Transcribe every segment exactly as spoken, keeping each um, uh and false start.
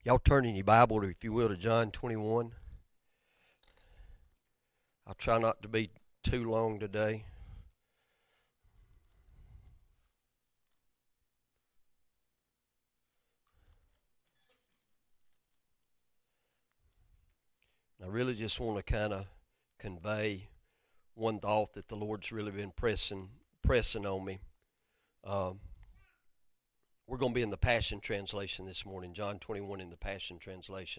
Y'all turn in your Bible, if you will, to John twenty-one. I'll try not to be too long today. I really just want to kind of convey one thought that the Lord's really been pressing pressing on me. Um, we're going to be in the Passion Translation this morning, John twenty-one in the Passion Translation.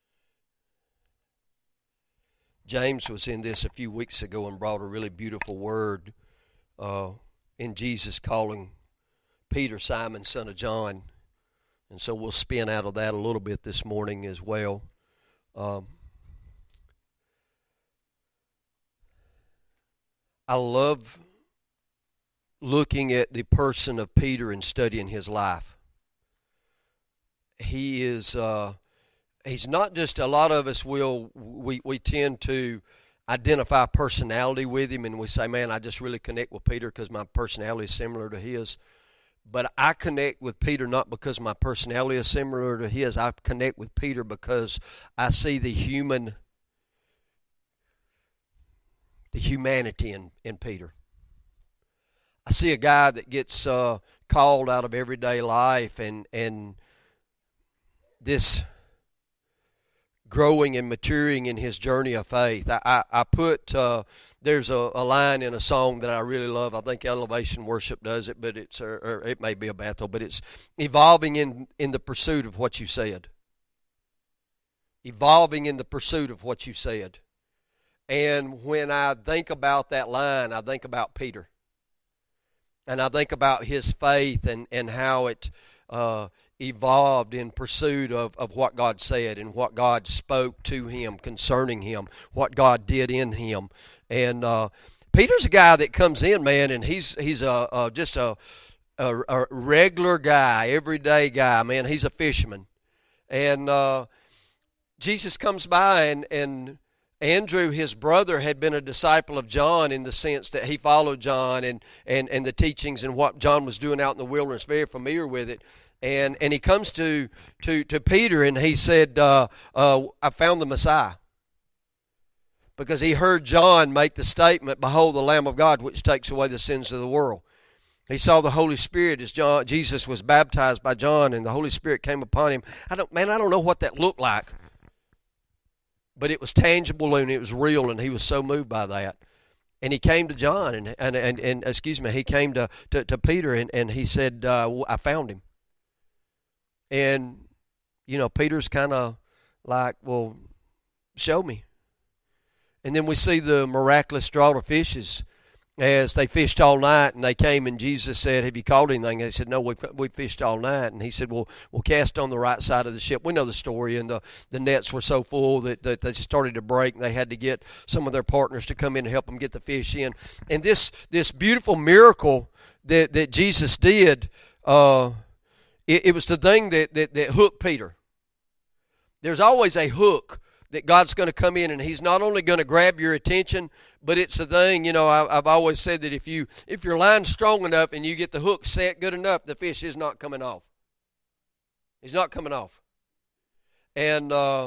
James was in this a few weeks ago and brought a really beautiful word uh, in Jesus calling Peter Simon, son of John. And so we'll spin out of that a little bit this morning as well. Um, I love looking at the person of Peter and studying his life. He is, uh, he's not just, a lot of us will, we, we tend to identify personality with him and we say, man, I just really connect with Peter because my personality is similar to his. But I connect with Peter not because my personality is similar to his. I connect with Peter because I see the human the humanity in, in Peter. I see a guy that gets uh, called out of everyday life and and this growing and maturing in his journey of faith. I, I, I put, uh, there's a, a line in a song that I really love. I think Elevation Worship does it, but it's, or, or it may be a Bethel, but it's evolving in, in the pursuit of what you said. Evolving in the pursuit of what you said. And when I think about that line, I think about Peter. And I think about his faith and, and how it uh, evolved in pursuit of, of what God said and what God spoke to him concerning him, what God did in him. And uh, Peter's a guy that comes in, man, and he's he's a, a just a, a, a regular guy, everyday guy, man. He's a fisherman. And uh, Jesus comes by and... and Andrew, his brother, had been a disciple of John in the sense that he followed John and, and, and the teachings and what John was doing out in the wilderness, very familiar with it. And and he comes to to, to Peter and he said, uh, uh, I found the Messiah. Because he heard John make the statement, behold the Lamb of God which takes away the sins of the world. He saw the Holy Spirit as John, Jesus was baptized by John and the Holy Spirit came upon him. I don't, man, I don't know what that looked like. But it was tangible and it was real, and he was so moved by that. And he came to John, and and and, and excuse me, he came to, to, to Peter, and, and he said, uh, I found him. And, you know, Peter's kind of like, well, show me. And then we see the miraculous draught of fishes as they fished all night, and they came, and Jesus said, have you caught anything? They said, no, we we fished all night. And he said, well, we'll cast on the right side of the ship. We know the story, and the, the nets were so full that, that they just started to break, and they had to get some of their partners to come in and help them get the fish in. And this this beautiful miracle that, that Jesus did, uh, it, it was the thing that, that, that hooked Peter. There's always a hook that God's going to come in, and he's not only going to grab your attention, but it's the thing, you know, I, I've always said that if you if your line's strong enough and you get the hook set good enough, the fish is not coming off. He's not coming off. And uh,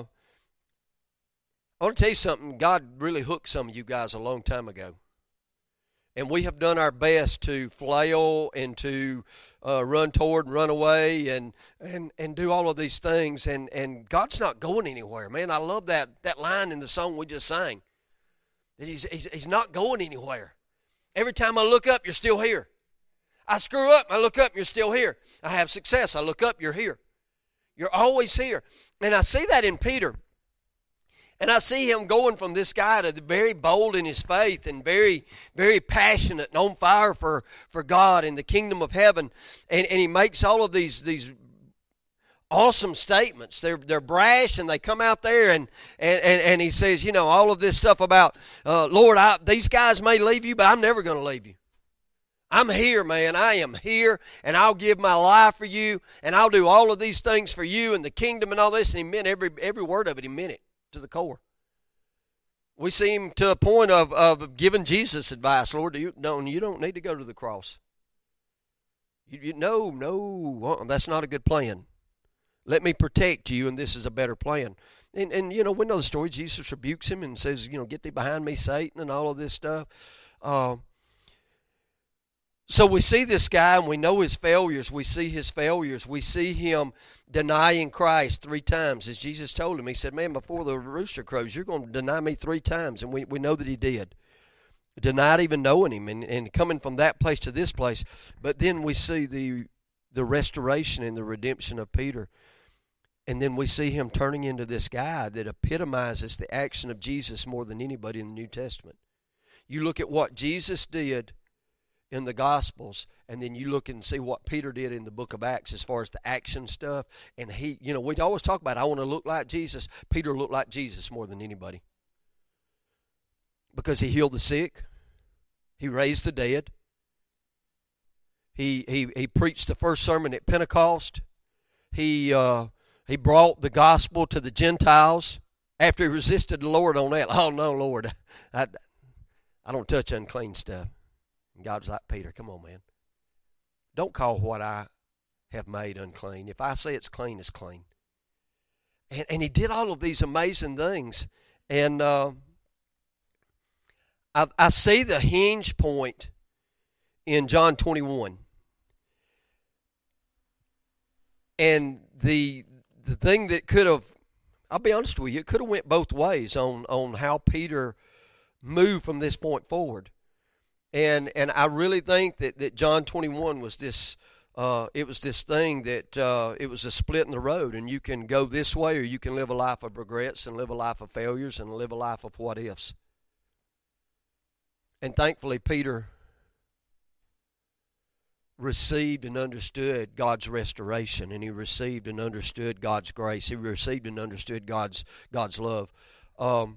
I want to tell you something. God really hooked some of you guys a long time ago. And we have done our best to flail and to uh, run toward and run away and, and, and do all of these things. And, and God's not going anywhere. Man, I love that, that line in the song we just sang. That he's, he's, he's not going anywhere. Every time I look up, you're still here. I screw up, I look up, you're still here. I have success, I look up, you're here. You're always here. And I see that in Peter. And I see him going from this guy to the very bold in his faith and very, very passionate and on fire for, for God and the kingdom of heaven. And, and he makes all of these, these awesome statements. They're they're brash, and they come out there, and and, and, and he says, you know, all of this stuff about, uh, Lord, I, these guys may leave you, but I'm never going to leave you. I'm here, man. I am here, and I'll give my life for you, and I'll do all of these things for you and the kingdom and all this. And he meant every every word of it. He meant it to the core. We see him to a point of, of giving Jesus advice. Lord, you, no, you don't need to go to the cross. You, you, no, no, that's not a good plan. Let me protect you, and this is a better plan. And, and you know, we know the story. Jesus rebukes him and says, you know, get thee behind me, Satan, and all of this stuff. Uh, so we see this guy, and we know his failures. We see his failures. We see him denying Christ three times. As Jesus told him, he said, man, before the rooster crows, you're going to deny me three times. And we, we know that he did. Denied even knowing him, and, and coming from that place to this place. But then we see the the restoration and the redemption of Peter. And then we see him turning into this guy that epitomizes the action of Jesus more than anybody in the New Testament. You look at what Jesus did in the Gospels, and then you look and see what Peter did in the book of Acts as far as the action stuff. And he, you know, we always talk about, I want to look like Jesus. Peter looked like Jesus more than anybody. Because he healed the sick. He raised the dead. He, he, he preached the first sermon at Pentecost. He... Uh, He brought the gospel to the Gentiles after he resisted the Lord on that. Oh, no, Lord, I, I don't touch unclean stuff. And God was like, Peter, come on, man. Don't call what I have made unclean. If I say it's clean, it's clean. And, and he did all of these amazing things. And uh, I, I see the hinge point in John twenty-one. And the... The thing that could have, I'll be honest with you, it could have went both ways on, on how Peter moved from this point forward. And and I really think that, that John twenty-one was this, uh, it was this thing that uh, it was a split in the road. And you can go this way, or you can live a life of regrets and live a life of failures and live a life of what ifs. And thankfully, Peter received and understood God's restoration, and he received and understood God's grace. He received and understood God's God's love. Um,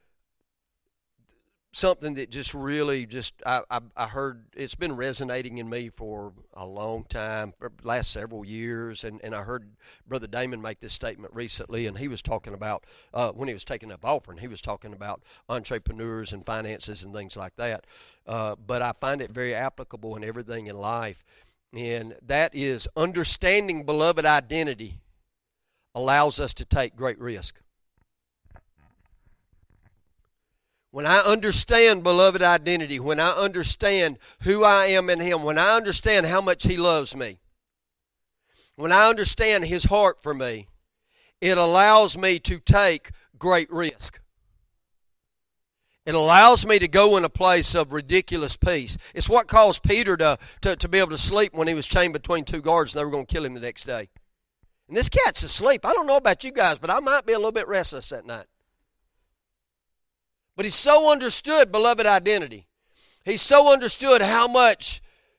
something that just really just I, I I heard, it's been resonating in me for a long time, for the last several years, and, and I heard Brother Damon make this statement recently, and he was talking about uh, when he was taking up offering, he was talking about entrepreneurs and finances and things like that. Uh, but I find it very applicable in everything in life, and that is understanding beloved identity allows us to take great risk. When I understand beloved identity, when I understand who I am in Him, when I understand how much He loves me, when I understand His heart for me, it allows me to take great risk. It allows me to go in a place of ridiculous peace. It's what caused Peter to, to, to be able to sleep when he was chained between two guards and they were going to kill him the next day. And this cat's asleep. I don't know about you guys, but I might be a little bit restless that night. But he so understood beloved identity. He so understood how much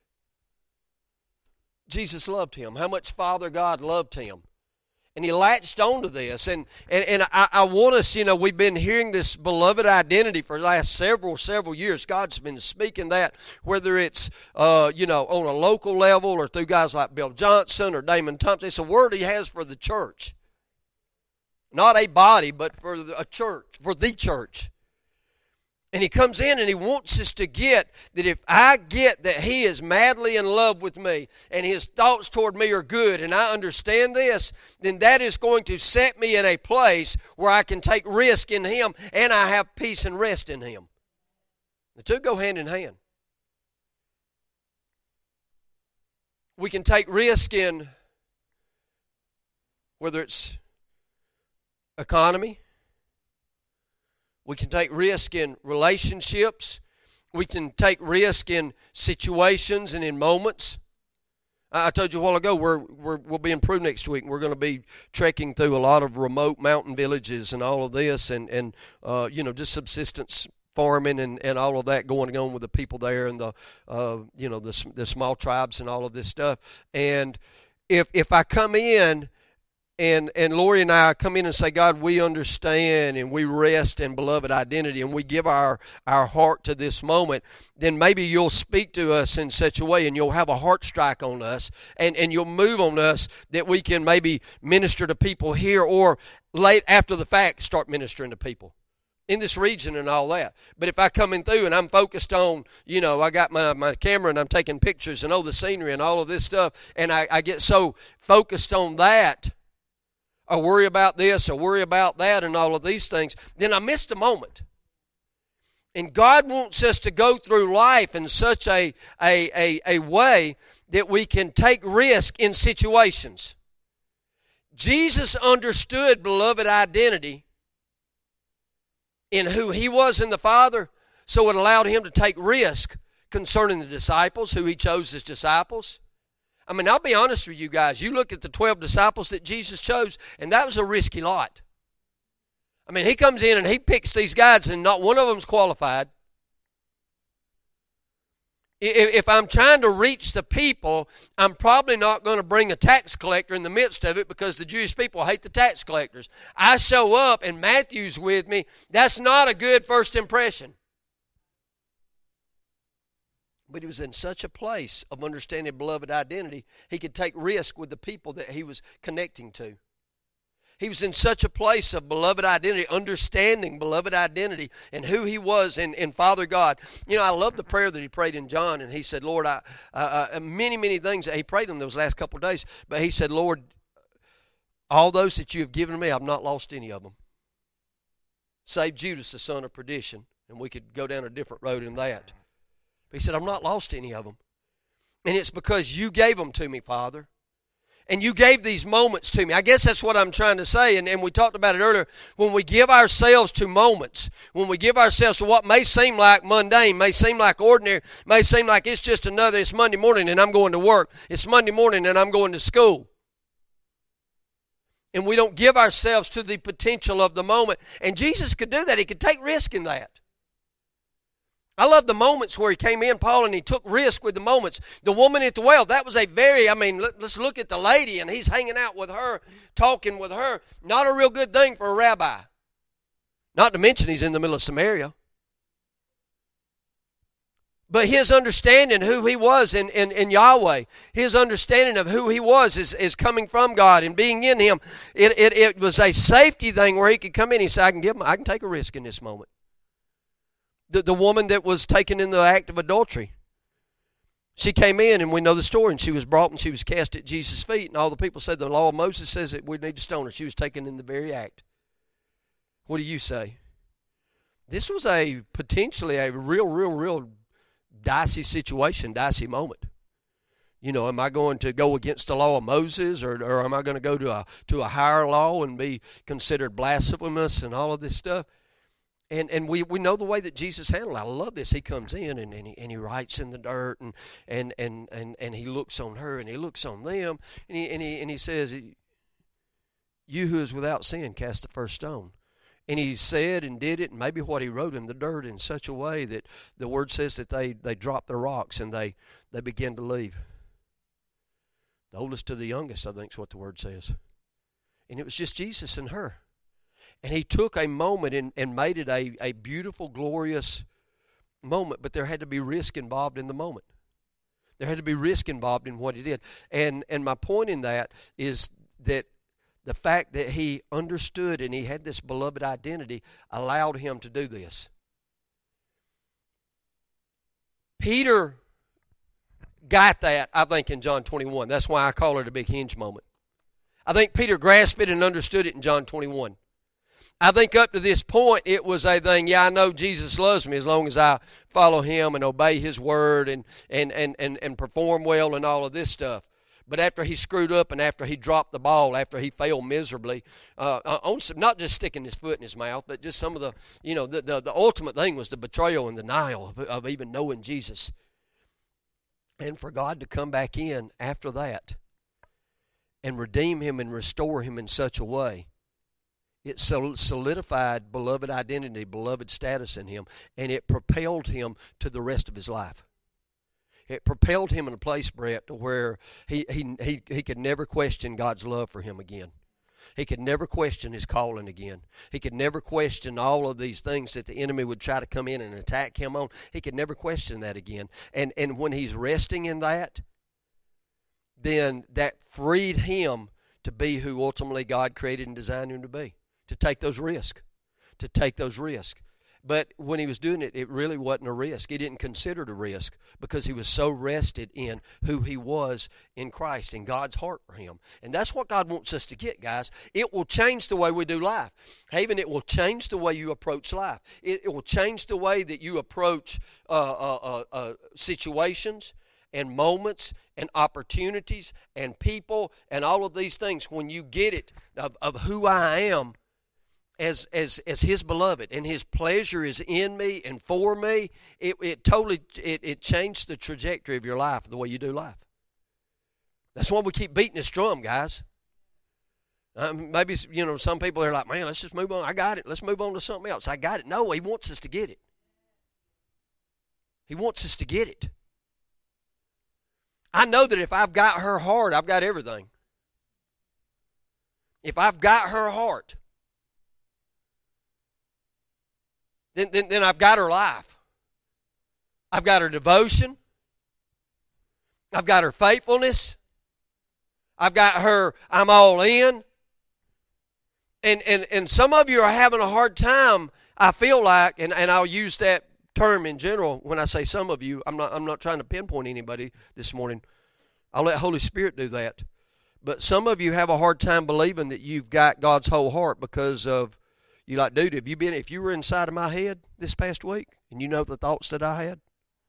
Jesus loved him, how much Father God loved him. And he latched onto this. And, and, and I, I want us, you know, we've been hearing this beloved identity for the last several, several years. God's been speaking that, whether it's, uh, you know, on a local level or through guys like Bill Johnson or Damon Thompson. It's a word he has for the church. Not a body, but for a church, for the church. And he comes in and he wants us to get that if I get that he is madly in love with me and his thoughts toward me are good and I understand this, then that is going to set me in a place where I can take risk in him and I have peace and rest in him. The two go hand in hand. We can take risk in whether it's economy. We can take risk in relationships. We can take risk in situations and in moments. I told you a while ago, we're, we're, we'll be in Peru next week, and we're going to be trekking through a lot of remote mountain villages and all of this, and, and uh, you know, just subsistence farming and, and all of that going on with the people there and the, uh, you know, the, the small tribes and all of this stuff. And if if I come in, And and Lori and I come in and say, God, we understand and we rest in beloved identity and we give our, our heart to this moment, then maybe you'll speak to us in such a way and you'll have a heart strike on us and, and you'll move on us that we can maybe minister to people here or late after the fact start ministering to people in this region and all that. But if I come in through and I'm focused on, you know, I got my, my camera and I'm taking pictures and oh, the scenery and all of this stuff, and I, I get so focused on that, or worry about this or worry about that and all of these things, then I missed a moment. And God wants us to go through life in such a, a, a, a way that we can take risk in situations. Jesus understood, beloved, identity in who He was in the Father, so it allowed Him to take risk concerning the disciples, who He chose as disciples. I mean, I'll be honest with you guys. You look at the twelve disciples that Jesus chose, and that was a risky lot. I mean, He comes in and He picks these guys, and not one of them's qualified. If I'm trying to reach the people, I'm probably not going to bring a tax collector in the midst of it, because the Jewish people hate the tax collectors. I show up and Matthew's with me. That's not a good first impression. But he was in such a place of understanding beloved identity, he could take risk with the people that he was connecting to. He was in such a place of beloved identity, understanding beloved identity and who he was in, in Father God. You know, I love the prayer that he prayed in John, and he said, Lord, I, uh, uh, many, many things that he prayed in those last couple of days, but he said, Lord, all those that you have given me, I've not lost any of them. Save Judas, the son of perdition, and we could go down a different road in that. But he said, I've not lost any of them. And it's because you gave them to me, Father. And you gave these moments to me. I guess that's what I'm trying to say, and, and we talked about it earlier. When we give ourselves to moments, when we give ourselves to what may seem like mundane, may seem like ordinary, may seem like it's just another, it's Monday morning and I'm going to work. It's Monday morning and I'm going to school. And we don't give ourselves to the potential of the moment. And Jesus could do that. He could take risk in that. I love the moments where he came in, Paul, and he took risk with the moments. The woman at the well, that was a very, I mean, let's look at the lady, and he's hanging out with her, talking with her. Not a real good thing for a rabbi. Not to mention he's in the middle of Samaria. But his understanding who he was in, in, in Yahweh, his understanding of who he was is, is coming from God and being in him. It, it, it was a safety thing where he could come in and say, I can give him, I can take a risk in this moment. The, the woman that was taken in the act of adultery, she came in, and we know the story, and she was brought and she was cast at Jesus' feet, and all the people said the law of Moses says that we need to stone her. She was taken in the very act. What do you say? This was a potentially a real, real, real dicey situation, dicey moment. You know, am I going to go against the law of Moses, or, or am I going to go to a to a higher law and be considered blasphemous and all of this stuff? And and we, we know the way that Jesus handled it. I love this. He comes in and, and, he, and he writes in the dirt, and, and, and, and, and he looks on her and he looks on them, and he, and he, and he says, you who is without sin, cast the first stone. And he said and did it, and maybe what he wrote in the dirt in such a way that the word says that they, they dropped their rocks and they, they began to leave. The oldest to the youngest, I think is what the word says. And it was just Jesus and her. And he took a moment and, and made it a, a beautiful, glorious moment, but there had to be risk involved in the moment. There had to be risk involved in what he did. And and my point in that is that the fact that he understood and he had this beloved identity allowed him to do this. Peter got that, I think, in John twenty-one. That's why I call it a big hinge moment. I think Peter grasped it and understood it in John twenty-one. I think up to this point it was a thing, yeah, I know Jesus loves me as long as I follow him and obey his word and and, and, and, and perform well and all of this stuff. But after he screwed up and after he dropped the ball, after he failed miserably, uh, on some, not just sticking his foot in his mouth, but just some of the, you know, the, the, the ultimate thing was the betrayal and denial of, of even knowing Jesus. And for God to come back in after that and redeem him and restore him in such a way, it solidified beloved identity, beloved status in him, and it propelled him to the rest of his life. It propelled him in a place, Brett, to where he, he, he, he could never question God's love for him again. He could never question his calling again. He could never question all of these things that the enemy would try to come in and attack him on. He could never question that again. And, and when he's resting in that, then that freed him to be who ultimately God created and designed him to be. To take those risks, to take those risks. But when he was doing it, it really wasn't a risk. He didn't consider it a risk because he was so rested in who he was in Christ and God's heart for him. And that's what God wants us to get, guys. It will change the way we do life. Haven, it will change the way you approach life. It, it will change the way that you approach uh, uh, uh, uh, situations and moments and opportunities and people and all of these things. When you get it of, of who I am, As as as his beloved, and his pleasure is in me and for me, it it totally it, it changed the trajectory of your life, the way you do life. That's why we keep beating this drum, guys. Um, maybe you know some people are like, man, let's just move on. I got it. Let's move on to something else. I got it. No, he wants us to get it. He wants us to get it. I know that if I've got her heart, I've got everything. If I've got her heart, Then, then, then I've got her life. I've got her devotion. I've got her faithfulness. I've got her, I'm all in. And, and, and some of you are having a hard time, I feel like, and, and I'll use that term in general when I say some of you. I'm not, I'm not trying to pinpoint anybody this morning. I'll let Holy Spirit do that. But some of you have a hard time believing that you've got God's whole heart because of You like, dude, have you been, if you were inside of my head this past week and you know the thoughts that I had,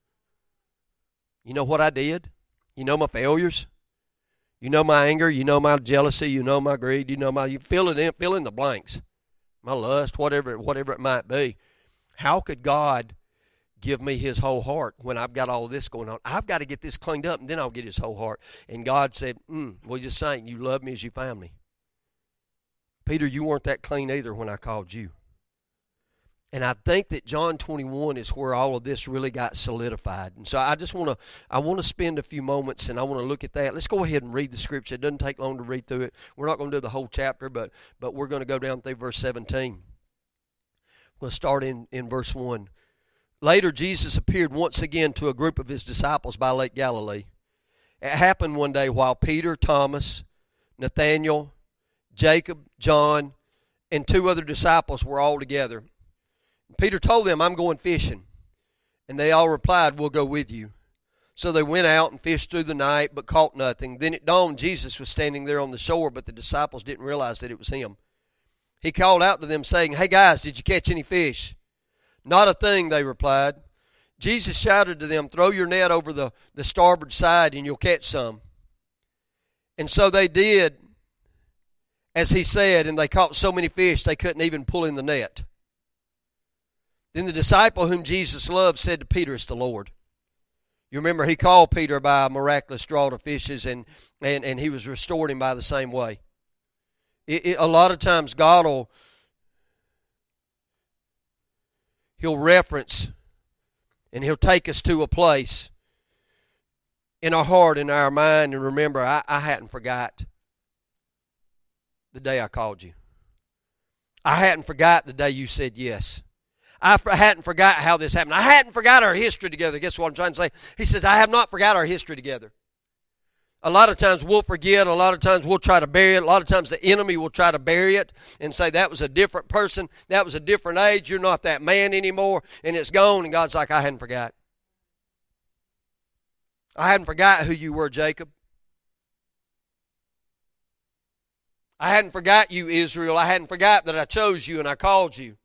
you know what I did, you know my failures, you know my anger, you know my jealousy, you know my greed, you know my, you fill it in, fill in the blanks, my lust, whatever, whatever it might be. How could God give me his whole heart when I've got all this going on? I've got to get this cleaned up and then I'll get his whole heart. And God said, mm, well, just saying, you love me as you found me. Peter, you weren't that clean either when I called you. And I think that John twenty-one is where all of this really got solidified. And so I just want to I want to spend a few moments and I want to look at that. Let's go ahead and read the scripture. It doesn't take long to read through it. We're not going to do the whole chapter, but but we're going to go down through verse seventeen. We'll start in, in verse one. Later, Jesus appeared once again to a group of his disciples by Lake Galilee. It happened one day while Peter, Thomas, Nathanael, Jacob, John, and two other disciples were all together. Peter told them, I'm going fishing. And they all replied, we'll go with you. So they went out and fished through the night, but caught nothing. Then at dawn, Jesus was standing there on the shore, but the disciples didn't realize that it was him. He called out to them, saying, hey guys, did you catch any fish? Not a thing, they replied. Jesus shouted to them, throw your net over the, the starboard side and you'll catch some. And so they did as he said, and they caught so many fish they couldn't even pull in the net. Then the disciple whom Jesus loved said to Peter, it's the Lord. You remember he called Peter by a miraculous draught of fishes, and, and, and he was restored him by the same way. It, it, a lot of times God will he'll reference and he'll take us to a place in our heart, in our mind, and remember, I, I hadn't forgot the day I called you. I hadn't forgot the day you said yes. I hadn't forgot how this happened. I hadn't forgot our history together. Guess what I'm trying to say? He says, I have not forgot our history together. A lot of times we'll forget. A lot of times we'll try to bury it. A lot of times the enemy will try to bury it and say that was a different person. That was a different age. You're not that man anymore. And it's gone. And God's like, I hadn't forgot. I hadn't forgot who you were, Jacob. I hadn't forgot you, Israel. I hadn't forgot that I chose you and I called you.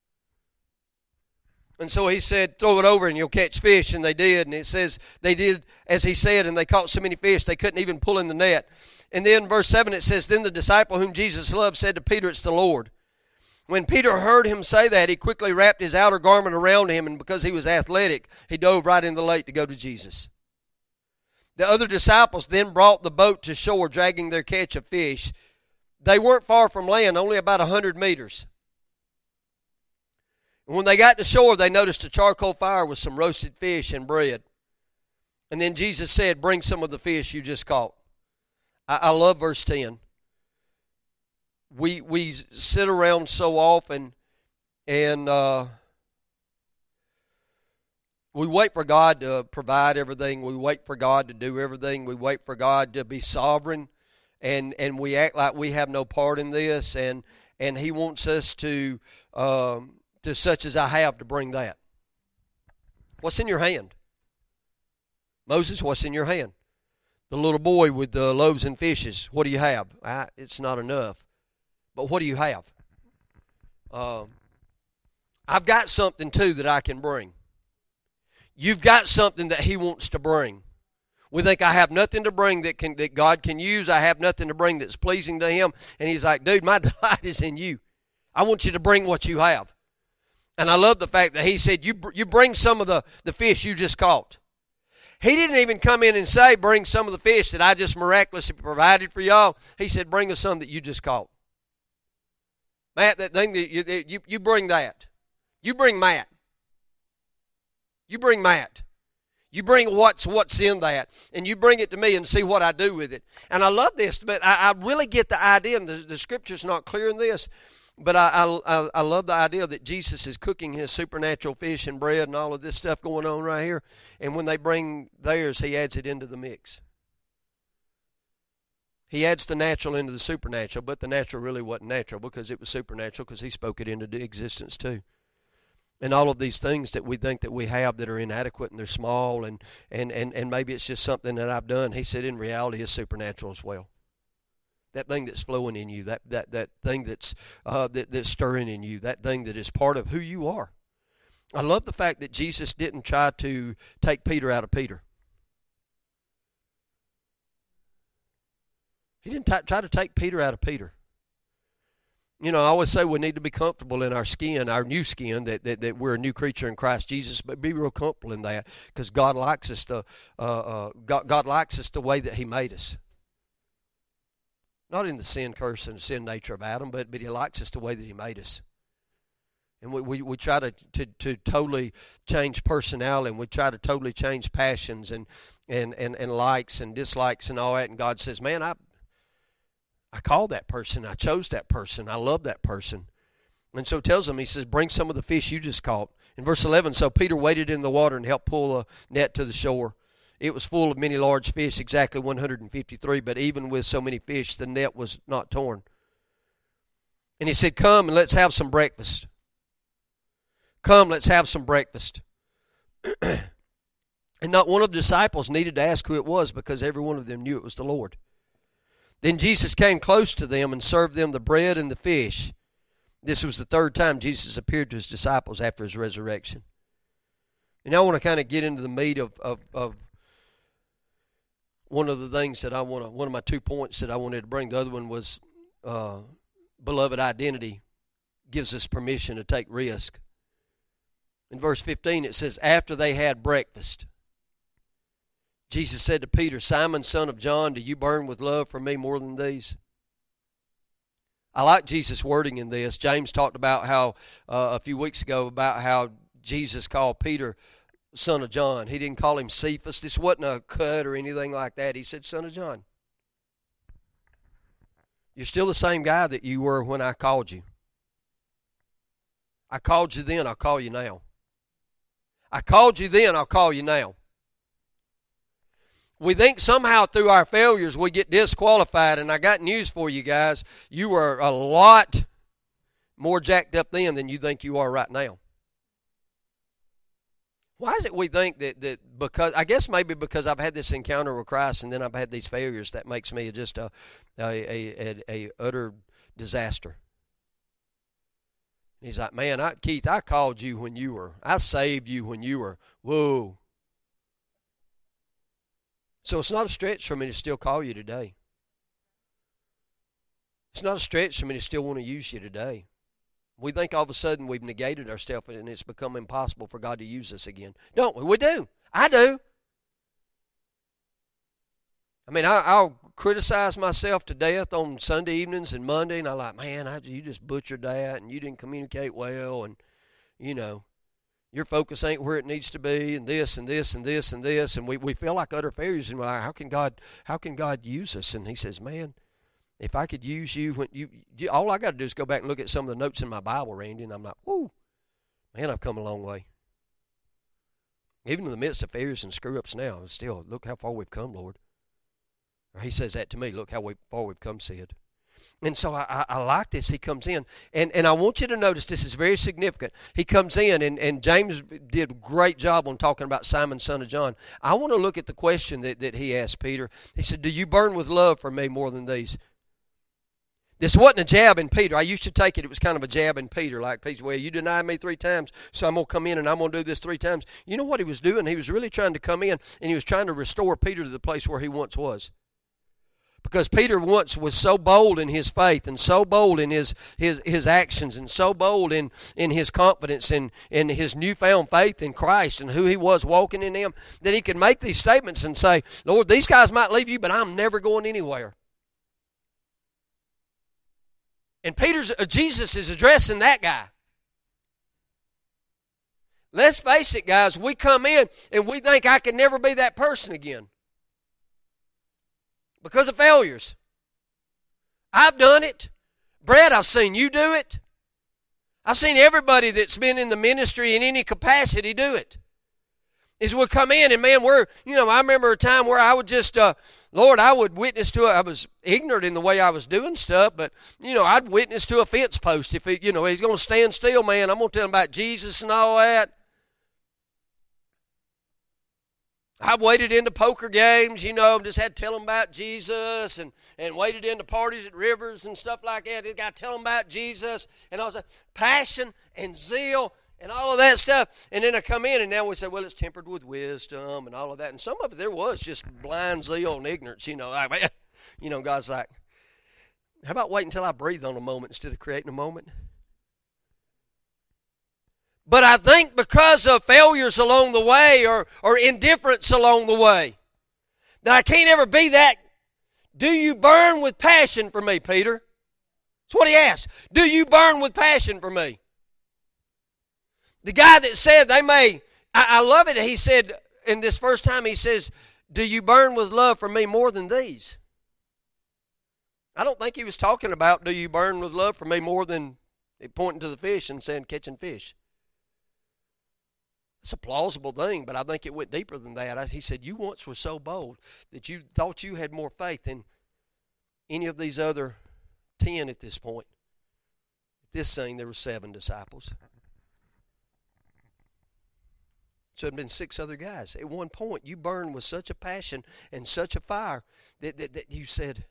And so he said, throw it over and you'll catch fish. And they did. And it says they did as he said, and they caught so many fish they couldn't even pull in the net. And then verse seven it says, then the disciple whom Jesus loved said to Peter, it's the Lord. When Peter heard him say that, he quickly wrapped his outer garment around him, and because he was athletic, he dove right in the lake to go to Jesus. The other disciples then brought the boat to shore, dragging their catch of fish. They weren't far from land, only about a hundred meters. And when they got to shore, they noticed a charcoal fire with some roasted fish and bread. And then Jesus said, bring some of the fish you just caught. I, I love verse ten. We we sit around so often and uh, we wait for God to provide everything. We wait for God to do everything. We wait for God to be sovereign. And, and we act like we have no part in this. And, and He wants us to... Um, to such as I have to bring that. What's in your hand? Moses, what's in your hand? The little boy with the loaves and fishes, what do you have? I, it's not enough. But what do you have? Uh, I've got something too that I can bring. You've got something that he wants to bring. We think I have nothing to bring that can that God can use. I have nothing to bring that's pleasing to him. And he's like, dude, my delight is in you. I want you to bring what you have. And I love the fact that he said, you, you bring some of the, the fish you just caught. He didn't even come in and say, bring some of the fish that I just miraculously provided for y'all. He said, bring us some that you just caught. Matt, that thing that you, you, you bring that. You bring Matt. You bring Matt. You bring what's what's in that, and you bring it to me and see what I do with it. And I love this, but I, I really get the idea, and the, the Scripture's not clear in this, but I, I I love the idea that Jesus is cooking his supernatural fish and bread and all of this stuff going on right here. And when they bring theirs, he adds it into the mix. He adds the natural into the supernatural, but the natural really wasn't natural because it was supernatural because he spoke it into existence too. And all of these things that we think that we have that are inadequate and they're small and, and, and, and maybe it's just something that I've done, he said in reality is supernatural as well. That thing that's flowing in you, that that, that thing that's uh, that, that's stirring in you, that thing that is part of who you are. I love the fact that Jesus didn't try to take Peter out of Peter. He didn't t- try to take Peter out of Peter. You know, I always say we need to be comfortable in our skin, our new skin, that, that, that we're a new creature in Christ Jesus, but be real comfortable in that because God likes us to, uh, uh, God, God likes us the way that he made us. Not in the sin curse and sin nature of Adam, but, but he likes us the way that he made us. And we, we, we try to, to, to totally change personality, and we try to totally change passions and, and, and, and likes and dislikes and all that. And God says, man, I I called that person. I chose that person. I love that person. And so he tells him, he says, bring some of the fish you just caught. In verse eleven, so Peter waded in the water and helped pull the net to the shore. It was full of many large fish, exactly one hundred fifty-three, but even with so many fish, the net was not torn. And he said, come and let's have some breakfast. Come, let's have some breakfast. And not one of the disciples needed to ask who it was because every one of them knew it was the Lord. Then Jesus came close to them and served them the bread and the fish. This was the third time Jesus appeared to his disciples after his resurrection. And I want to kind of get into the meat of, of, of one of the things that I want to, one of my two points that I wanted to bring. The other one was uh, beloved identity gives us permission to take risk. In verse fifteen it says, after they had breakfast, Jesus said to Peter, Simon, son of John, do you burn with love for me more than these? I like Jesus' wording in this. James talked about how, uh, a few weeks ago, about how Jesus called Peter son of John. He didn't call him Cephas. This wasn't a cut or anything like that. He said son of John. You're still the same guy that you were when I called you. I called you then, I'll call you now. I called you then, I'll call you now. We think somehow through our failures we get disqualified, and I got news for you guys. You were a lot more jacked up then than you think you are right now. Why is it we think that, that because, I guess maybe because I've had this encounter with Christ and then I've had these failures, that makes me just a, a, a, a, a utter disaster. He's like, man, I, Keith, I called you when you were, I saved you when you were, whoa. So it's not a stretch for me to still call you today. It's not a stretch for me to still want to use you today. We think all of a sudden we've negated ourselves and it's become impossible for God to use us again. Don't we? We do. I do. I mean, I, I'll criticize myself to death on Sunday evenings and Monday, and I'm like, man, I, you just butchered that, and you didn't communicate well, and, you know, your focus ain't where it needs to be, and this and this and this and this, and we, we feel like utter failures, and we're like, how can God, how can God use us? And he says, man, if I could use you, when you, you all I got to do is go back and look at some of the notes in my Bible, Randy, and I'm like, whoo, man, I've come a long way. Even in the midst of failures and screw-ups now, still, look how far we've come, Lord. Or he says that to me, look how we, far we've come, Sid. And so I, I, I like this. He comes in. And, and I want you to notice this is very significant. He comes in, and, and James did a great job on talking about Simon, son of John. I want to look at the question that, that he asked Peter. He said, do you burn with love for me more than these? This wasn't a jab in Peter. I used to take it, it was kind of a jab in Peter. Like, Peter, well, you denied me three times, so I'm going to come in and I'm going to do this three times. You know what he was doing? He was really trying to come in, and he was trying to restore Peter to the place where he once was. Because Peter once was so bold in his faith and so bold in his his, his actions and so bold in, in his confidence and in his newfound faith in Christ and who he was walking in him, that he could make these statements and say, Lord, these guys might leave you, but I'm never going anywhere. And Peter's uh, Jesus is addressing that guy. Let's face it, guys, we come in and we think I can never be that person again. Because of failures. I've done it. Brett, I've seen you do it. I've seen everybody that's been in the ministry in any capacity do it. Is we'll come in and, man, we're, you know, I remember a time where I would just, uh, Lord, I would witness to it. I was ignorant in the way I was doing stuff, but, you know, I'd witness to a fence post. If, it, you know, he's going to stand still, man, I'm going to tell him about Jesus and all that. I've waited into poker games, you know, just had to tell them about Jesus, and, and waited into parties at Rivers and stuff like that. Just got to tell them about Jesus, and all that passion and zeal and all of that stuff. And then I come in, and now we say, well, it's tempered with wisdom and all of that. And some of it there was just blind zeal and ignorance, you know. Like, you know, God's like, how about waiting until I breathe on a moment instead of creating a moment? But I think because of failures along the way or, or indifference along the way, that I can't ever be that. Do you burn with passion for me, Peter? That's what he asked. Do you burn with passion for me? The guy that said they may, I, I love it. He said, in this first time, he says, do you burn with love for me more than these? I don't think he was talking about, do you burn with love for me more than pointing to the fish and saying catching fish. It's a plausible thing, but I think it went deeper than that. He said, you once were so bold that you thought you had more faith than any of these other ten at this point. At this scene, there were seven disciples. So it had been six other guys. At one point, you burned with such a passion and such a fire that, that, that you said,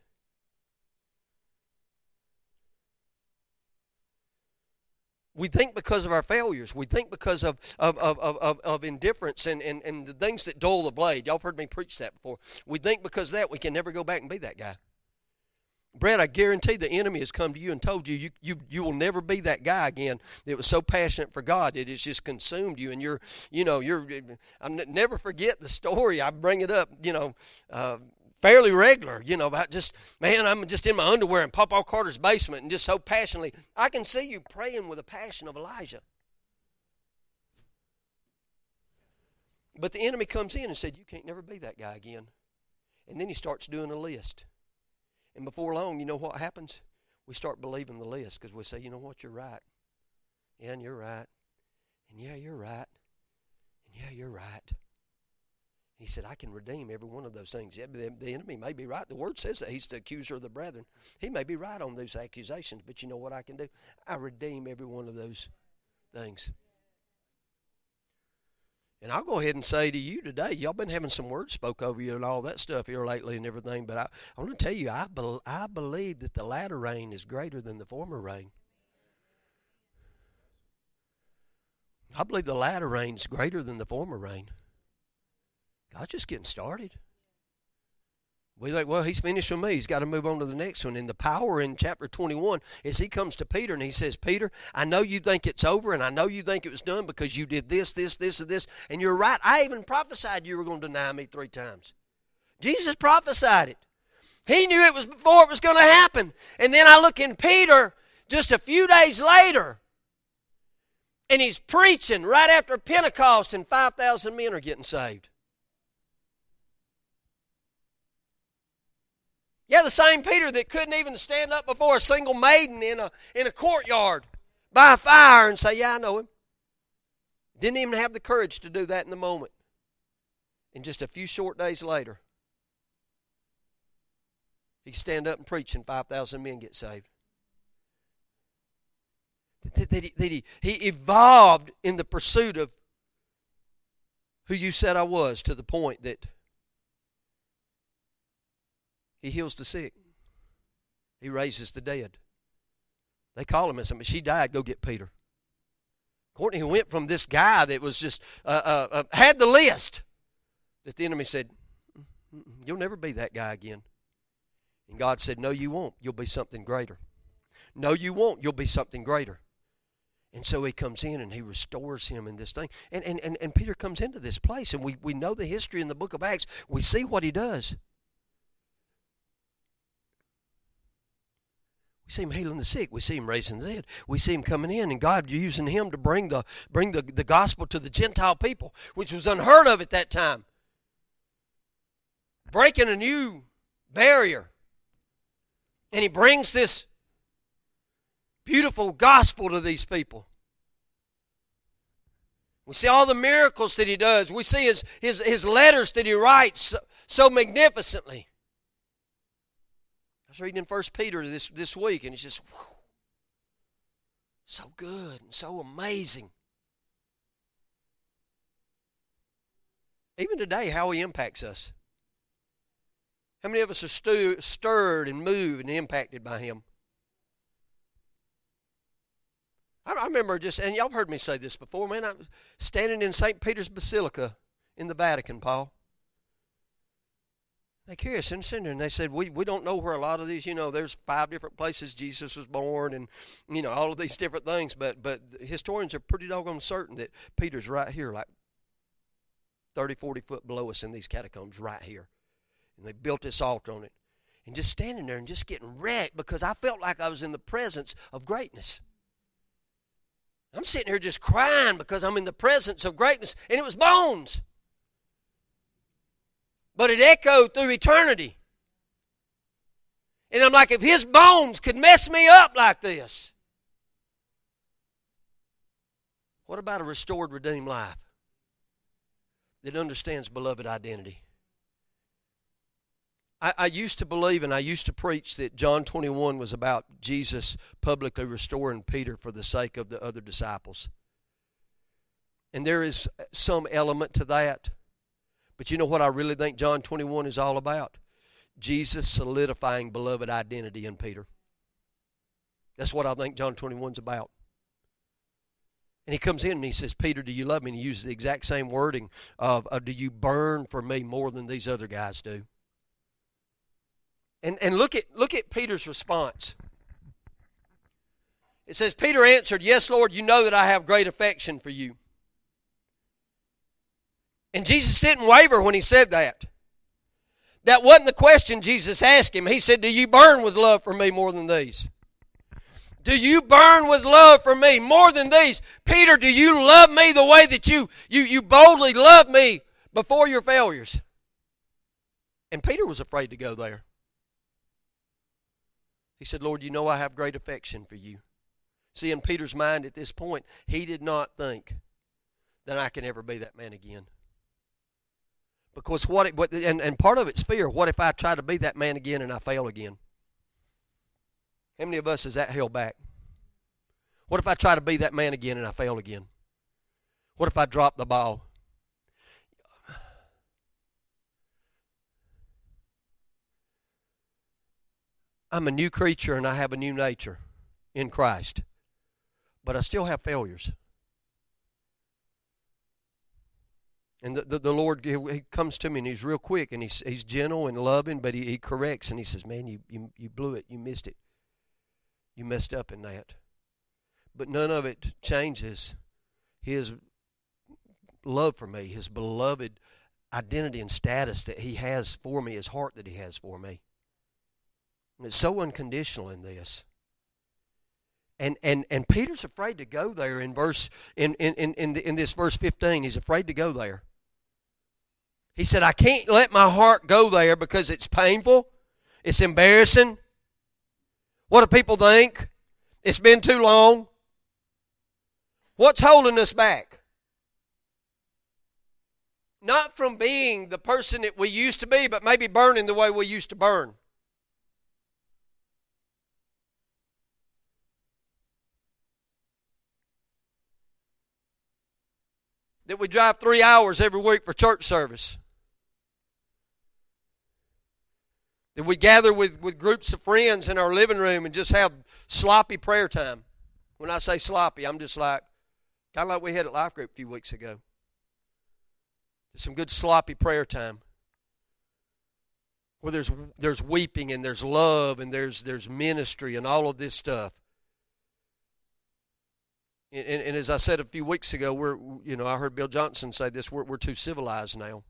we think because of our failures. We think because of of, of, of, of indifference and, and, and the things that dull the blade. Y'all have heard me preach that before. We think because of that we can never go back and be that guy. Brad, I guarantee the enemy has come to you and told you, you you you will never be that guy again that was so passionate for God that it's just consumed you. And you're, you know, you're, I never forget the story. I bring it up, you know, uh, fairly regular, you know, about just, man, I'm just in my underwear in Papa Carter's basement and just so passionately. I can see you praying with a passion of Elijah. But the enemy comes in and said, you can't never be that guy again. And then he starts doing a list. And before long, you know what happens? We start believing the list because we say, you know what, you're right. Yeah, and you're right. And yeah, you're right. And yeah, you're right. He said, I can redeem every one of those things. Yeah, the, the enemy may be right. The word says that he's the accuser of the brethren. He may be right on those accusations, but you know what I can do? I redeem every one of those things. And I'll go ahead and say to you today, y'all been having some words spoke over you and all that stuff here lately and everything, but I, I want to tell you, I, be, I believe that the latter rain is greater than the former rain. I believe the latter rain is greater than the former rain. God's just getting started. We think, well, he's finished with me. He's got to move on to the next one. And the power in chapter twenty-one is he comes to Peter and he says, Peter, I know you think it's over and I know you think it was done because you did this, this, this, and this. And you're right. I even prophesied you were going to deny me three times. Jesus prophesied it. He knew it was before it was going to happen. And then I look in Peter just a few days later and he's preaching right after Pentecost and five thousand men are getting saved. Yeah, the same Peter that couldn't even stand up before a single maiden in a in a courtyard by a fire and say, yeah, I know him. Didn't even have the courage to do that in the moment. And just a few short days later, He could stand up and preach and five thousand men get saved. That, that, he, that he, he evolved in the pursuit of who you said I was, to the point that he heals the sick. He raises the dead. They call him and say, she died, go get Peter. Courtney went from this guy that was just, uh, uh, uh, had the list, that the enemy said, you'll never be that guy again. And God said, no, you won't. You'll be something greater. No, you won't. You'll be something greater. And so he comes in and he restores him in this thing. And, and, and, and Peter comes into this place, and we, we know the history in the book of Acts. We see what he does. We see him healing the sick. We see him raising the dead. We see him coming in, and God using him to bring the bring the, the gospel to the Gentile people, which was unheard of at that time. Breaking a new barrier. And he brings this beautiful gospel to these people. We see all the miracles that he does. We see his, his, his letters that he writes so, so magnificently. I was reading in First Peter this, this week, and it's just whew, so good and so amazing. Even today, how he impacts us. How many of us are stu- stirred and moved and impacted by him? I, I remember just, and y'all have heard me say this before, man, I was standing in Saint Peter's Basilica in the Vatican, Paul. They curious and sitting there, and they said, we, we don't know where a lot of these, you know, there's five different places Jesus was born, and, you know, all of these different things, but but historians are pretty doggone certain that Peter's right here, like thirty, forty foot below us in these catacombs right here. And they built this altar on it. And just standing there and just getting wrecked, because I felt like I was in the presence of greatness. I'm sitting here just crying because I'm in the presence of greatness. And it was bones. But it echoed through eternity. And I'm like, if his bones could mess me up like this, what about a restored, redeemed life that understands beloved identity? I, I used to believe, and I used to preach, that John twenty-one was about Jesus publicly restoring Peter for the sake of the other disciples. And there is some element to that. But you know what I really think John twenty-one is all about? Jesus solidifying beloved identity in Peter. That's what I think John twenty-one is about. And he comes in and he says, Peter, do you love me? And he uses the exact same wording of, uh, do you burn for me more than these other guys do? And and look at look at Peter's response. It says, Peter answered, yes, Lord, you know that I have great affection for you. And Jesus didn't waver when he said that. That wasn't the question Jesus asked him. He said, do you burn with love for me more than these? Do you burn with love for me more than these? Peter, do you love me the way that you, you, you boldly love me before your failures? And Peter was afraid to go there. He said, Lord, you know I have great affection for you. See, in Peter's mind at this point, he did not think that I can ever be that man again. Because what, it, what and, and part of it's fear. What if I try to be that man again and I fail again? How many of us is that held back? What if I try to be that man again and I fail again? What if I drop the ball? I'm a new creature and I have a new nature in Christ. But I still have failures. And the, the, the Lord, he, he comes to me and he's real quick and he's, he's gentle and loving, but he, he corrects and he says, man, you, you, you blew it. You missed it. You messed up in that. But none of it changes his love for me, his beloved identity and status that he has for me, his heart that he has for me. And it's so unconditional in this. And and and Peter's afraid to go there in verse in in in in, the, in this verse fifteen. He's afraid to go there. He said, I can't let my heart go there because it's painful. It's embarrassing. What do people think? It's been too long. What's holding us back? Not from being the person that we used to be, but maybe burning the way we used to burn. That we drive three hours every week for church service. That we gather with, with groups of friends in our living room and just have sloppy prayer time. When I say sloppy, I'm just like, kind of like we had at Life Group a few weeks ago. Some good sloppy prayer time. Where there's there's weeping and there's love and there's there's ministry and all of this stuff. And, and, and as I said a few weeks ago, we're you know I heard Bill Johnson say this: we're we're too civilized now.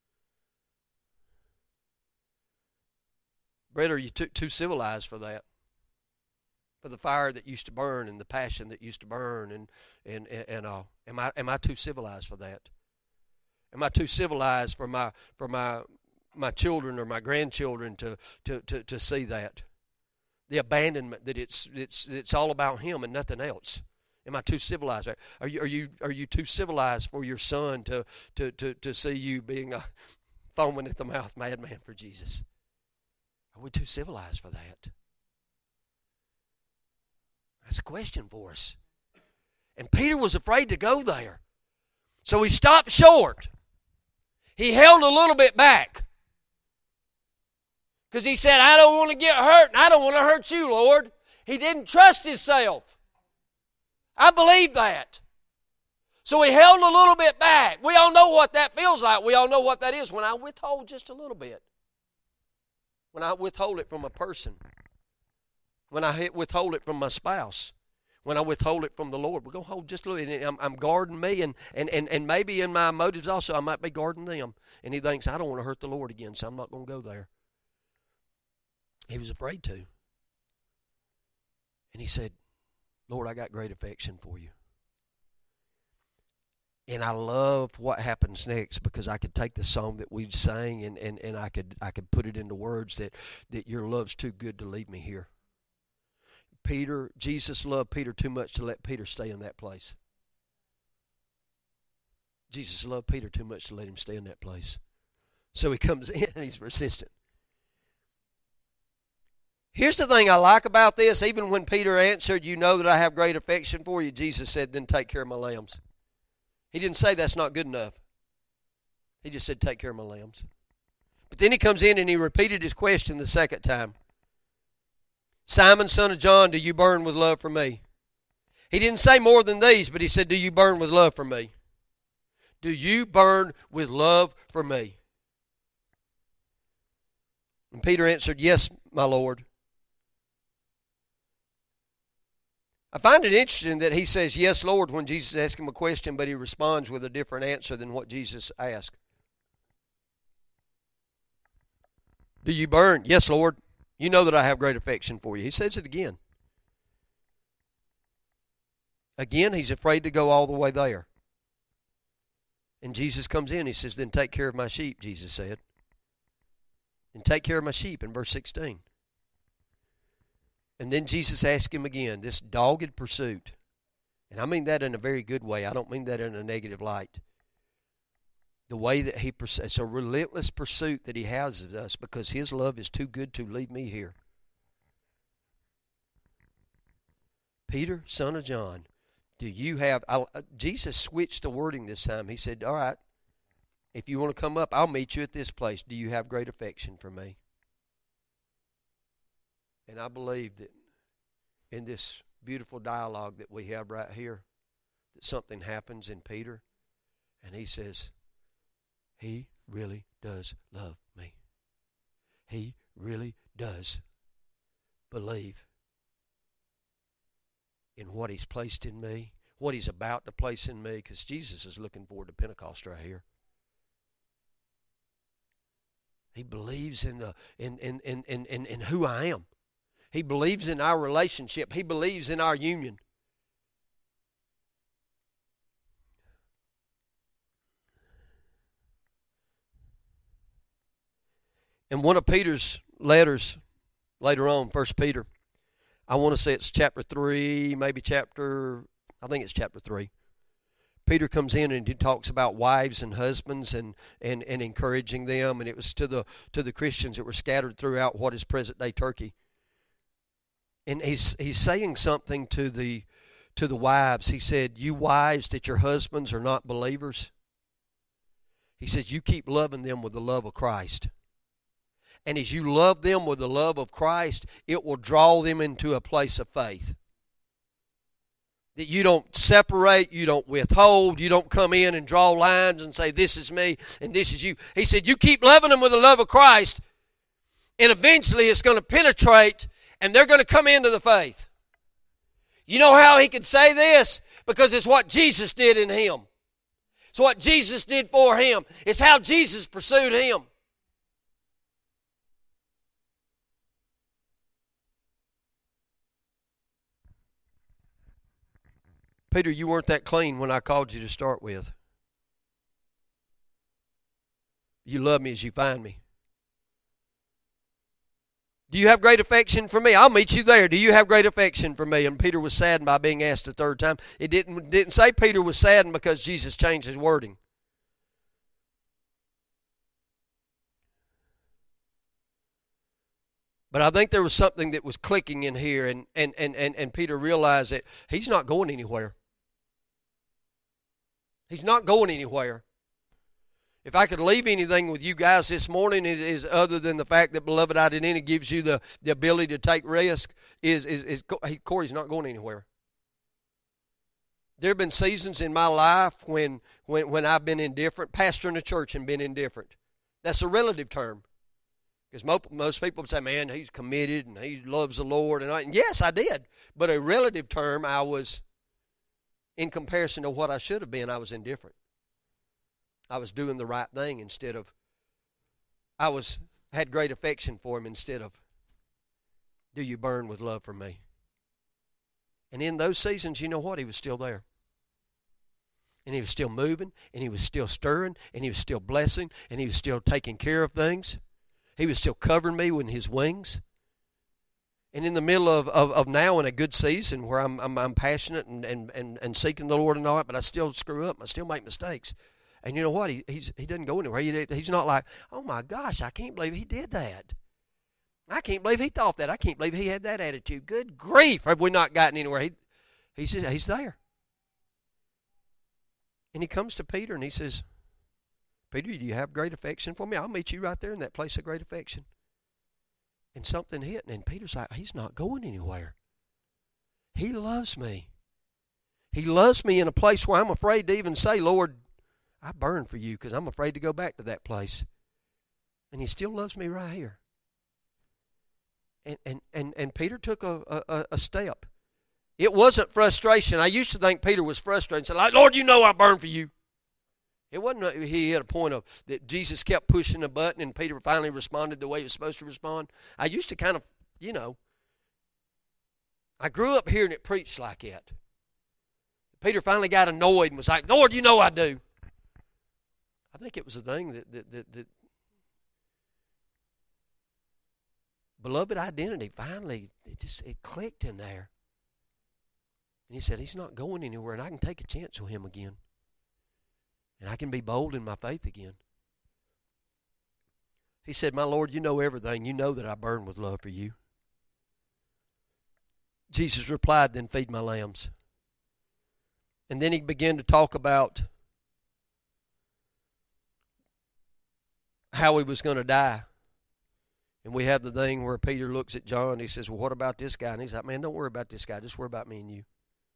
Brett, are you too too civilized for that? For the fire that used to burn and the passion that used to burn and and and, and all. Am I am I too civilized for that? Am I too civilized for my for my my children or my grandchildren to to, to, to see that? The abandonment that it's it's it's all about him and nothing else. Am I too civilized? Are you are you are you too civilized for your son to to to, to see you being a foaming at the mouth madman for Jesus? Are we too civilized for that? That's a question for us. And Peter was afraid to go there. So he stopped short. He held a little bit back. Because he said, I don't want to get hurt, and I don't want to hurt you, Lord. He didn't trust himself. I believe that. So he held a little bit back. We all know what that feels like. We all know what that is when I withhold just a little bit. When I withhold it from a person. When I withhold it from my spouse. When I withhold it from the Lord. We're going to hold just a little bit. I'm, I'm guarding me, and, and, and, and maybe in my motives also I might be guarding them. And he thinks, I don't want to hurt the Lord again, so I'm not going to go there. He was afraid to. And he said, Lord, I got great affection for you. And I love what happens next, because I could take the song that we sang and, and, and I could I could put it into words that, that your love's too good to leave me here. Peter, Jesus loved Peter too much to let Peter stay in that place. Jesus loved Peter too much to let him stay in that place. So he comes in and he's persistent. Here's the thing I like about this. Even when Peter answered, you know that I have great affection for you, Jesus said, then take care of my lambs. He didn't say that's not good enough. He just said, take care of my lambs. But then he comes in and he repeated his question the second time. Simon, son of John, do you burn with love for me? He didn't say more than these, but he said, do you burn with love for me? Do you burn with love for me? And Peter answered, yes, my Lord. I find it interesting that he says, yes, Lord, when Jesus asks him a question, but he responds with a different answer than what Jesus asked. Do you burn? Yes, Lord. You know that I have great affection for you. He says it again. Again, he's afraid to go all the way there. And Jesus comes in. He says, then take care of my sheep, Jesus said. And take care of my sheep in verse sixteen. And then Jesus asked him again, this dogged pursuit. And I mean that in a very good way. I don't mean that in a negative light. The way that he pursues, it's a relentless pursuit that he has of us because his love is too good to leave me here. Peter, son of John, do you have, I, Jesus switched the wording this time. He said, all right, if you want to come up, I'll meet you at this place. Do you have great affection for me? And I believe that in this beautiful dialogue that we have right here, that something happens in Peter, and he says, he really does love me. He really does believe in what he's placed in me, what he's about to place in me, because Jesus is looking forward to Pentecost right here. He believes in the in in in in, in, in who I am. He believes in our relationship. He believes in our union. In one of Peter's letters later on, First Peter, I want to say it's chapter three, maybe chapter, I think it's chapter three. Peter comes in and he talks about wives and husbands and, and, and encouraging them. And it was to the to the Christians that were scattered throughout what is present-day Turkey. And he's he's saying something to the to the wives, he said, you wives that your husbands are not believers, he says, you keep loving them with the love of Christ. And as you love them with the love of Christ, it will draw them into a place of faith. That you don't separate, you don't withhold, you don't come in and draw lines and say, this is me and this is you. He said, you keep loving them with the love of Christ, and eventually it's going to penetrate and they're going to come into the faith. You know how he could say this? Because it's what Jesus did in him. It's what Jesus did for him. It's how Jesus pursued him. Peter, you weren't that clean when I called you to start with. You love me as you find me. Do you have great affection for me? I'll meet you there. Do you have great affection for me? And Peter was saddened by being asked the third time. It didn't, didn't say Peter was saddened because Jesus changed his wording. But I think there was something that was clicking in here, and, and, and, and, and Peter realized that he's not going anywhere. He's not going anywhere. If I could leave anything with you guys this morning, it is other than the fact that beloved identity gives you the, the ability to take risk, is, is, is Corey's not going anywhere. There have been seasons in my life when, when, when I've been indifferent, pastoring a church and been indifferent. That's a relative term. Because most, most people would say, man, he's committed and he loves the Lord. And, I, and yes, I did. But a relative term, I was, in comparison to what I should have been, I was indifferent. I was doing the right thing instead of, I was had great affection for him instead of, do you burn with love for me? And in those seasons, you know what? He was still there. And he was still moving, and he was still stirring, and he was still blessing, and he was still taking care of things. He was still covering me with his wings. And in the middle of, of, of now in a good season where I'm I'm, I'm passionate and, and, and, and seeking the Lord and all that, but I still screw up. I still make mistakes. And you know what? He he's, he doesn't go anywhere. He, he's not like, oh my gosh, I can't believe he did that. I can't believe he thought that. I can't believe he had that attitude. Good grief, have we not gotten anywhere? He, he says, he's there. And he comes to Peter and he says, Peter, do you have great affection for me? I'll meet you right there in that place of great affection. And something hit, and Peter's like, he's not going anywhere. He loves me. He loves me in a place where I'm afraid to even say, Lord, I burn for you because I'm afraid to go back to that place. And he still loves me right here. And and and, and Peter took a, a, a step. It wasn't frustration. I used to think Peter was frustrated and said, like, Lord, you know I burn for you. It wasn't he had a point of that Jesus kept pushing a button and Peter finally responded the way he was supposed to respond. I used to kind of, you know, I grew up hearing it preached like that. Peter finally got annoyed and was like, Lord, you know I do. I think it was a thing that, that, that, that beloved identity finally, it just it clicked in there. And he said, he's not going anywhere, and I can take a chance with him again. And I can be bold in my faith again. He said, my Lord, you know everything. You know that I burn with love for you. Jesus replied, then feed my lambs. And then he began to talk about how he was going to die. And we have the thing where Peter looks at John and he says, well, what about this guy? And he's like, man, don't worry about this guy. Just worry about me and you.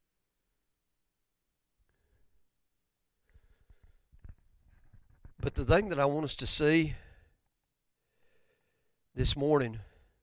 But the thing that I want us to see this morning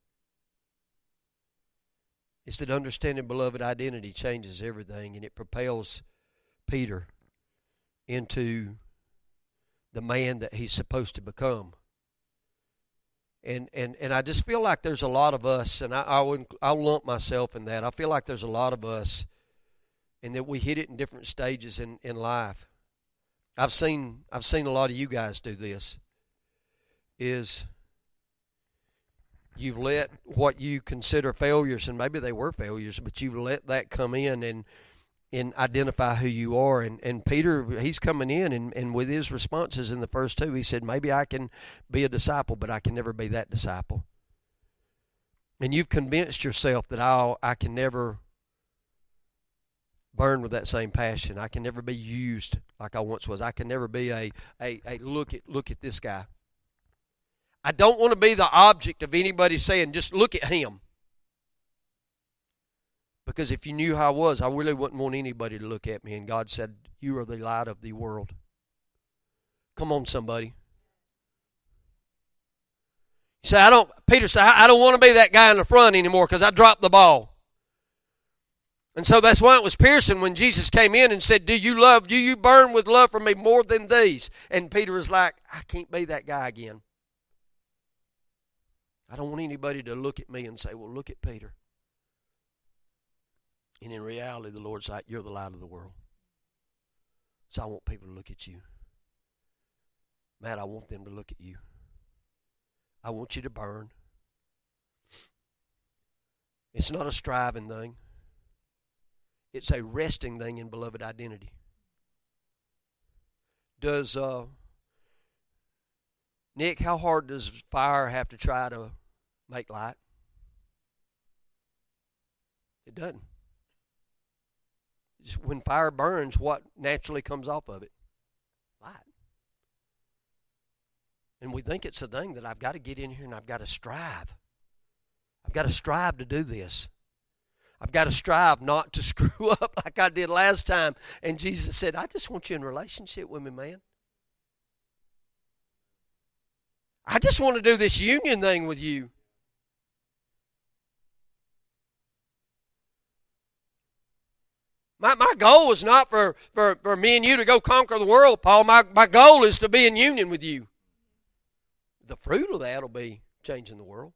is that understanding beloved identity changes everything, and it propels Peter into the man that he's supposed to become. And and and I just feel like there's a lot of us, and I, I would, I'll lump myself in that. I feel like there's a lot of us, and that we hit it in different stages in, in life. I've seen I've seen a lot of you guys do this. Is you've let what you consider failures, and maybe they were failures, but you've let that come in and and identify who you are. And, and Peter, he's coming in, and, and with his responses in the first two, he said, maybe I can be a disciple, but I can never be that disciple. And you've convinced yourself that I'll, I can never burn with that same passion. I can never be used like I once was. I can never be a, a, a look at look at this guy. I don't want to be the object of anybody saying, just look at him. Because if you knew how I was, I really wouldn't want anybody to look at me. And God said, you are the light of the world. Come on, somebody. You say, I don't, Peter said, I don't want to be that guy in the front anymore because I dropped the ball. And so that's why it was piercing when Jesus came in and said, do you love, do you burn with love for me more than these? And Peter was like, I can't be that guy again. I don't want anybody to look at me and say, well, look at Peter. And in reality, the Lord's like, you're the light of the world. So I want people to look at you. Matt, I want them to look at you. I want you to burn. It's not a striving thing. It's a resting thing in beloved identity. Does, uh, Nick, how hard does fire have to try to make light? It doesn't. Just when fire burns, what naturally comes off of it? Light. And we think it's a thing that I've got to get in here and I've got to strive. I've got to strive to do this. I've got to strive not to screw up like I did last time. And Jesus said, I just want you in relationship with me, man. I just want to do this union thing with you. My my goal is not for, for, for me and you to go conquer the world, Paul. My, my goal is to be in union with you. The fruit of that will be changing the world.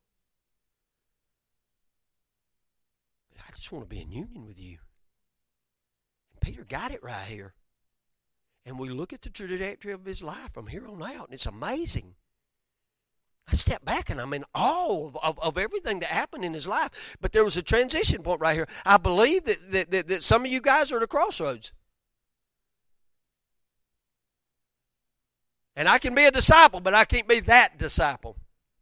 But I just want to be in union with you. And Peter got it right here. And we look at the trajectory of his life from here on out, and it's amazing. I step back and I'm in awe of, of, of everything that happened in his life. But there was a transition point right here. I believe that, that, that, that some of you guys are at a crossroads. And I can be a disciple, but I can't be that disciple.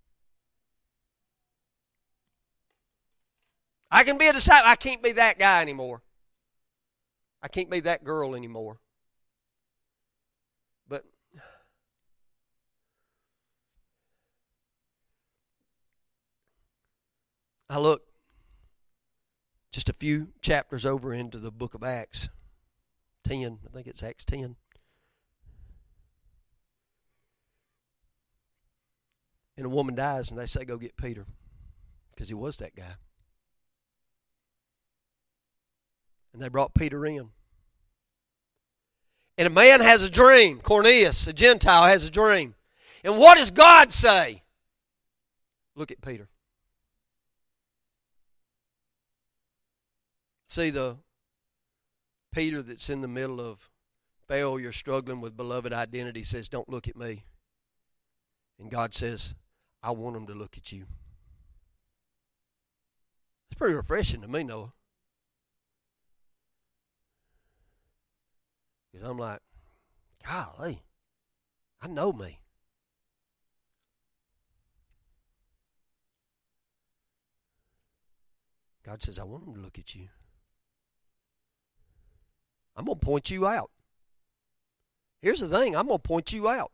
I can be a disciple. I can't be that guy anymore. I can't be that girl anymore. But I look just a few chapters over into the book of Acts ten. I think it's Acts ten. And a woman dies and they say, go get Peter. Because he was that guy. And they brought Peter in. And a man has a dream. Cornelius, a Gentile, has a dream. And what does God say? Look at Peter. See, the Peter that's in the middle of failure, struggling with beloved identity, says, don't look at me. And God says, I want them to look at you. It's pretty refreshing to me, Noah. Because I'm like, golly, I know me. God says, I want them to look at you. I'm going to point you out. Here's the thing, I'm going to point you out.